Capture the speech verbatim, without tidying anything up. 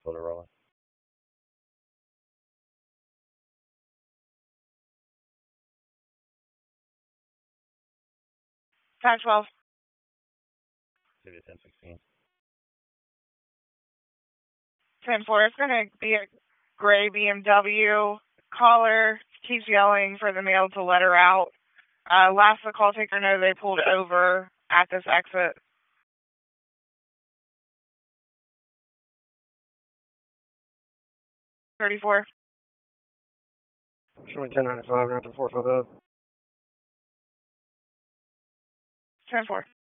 Photo rolling. five twelve. City of ten sixteen. ten four. It's going to be a gray B M W. Caller keeps yelling for the male to let her out. Uh, last the call taker know they pulled over at this exit. thirty-four. Showing ten ninety-five, after four five. ten four.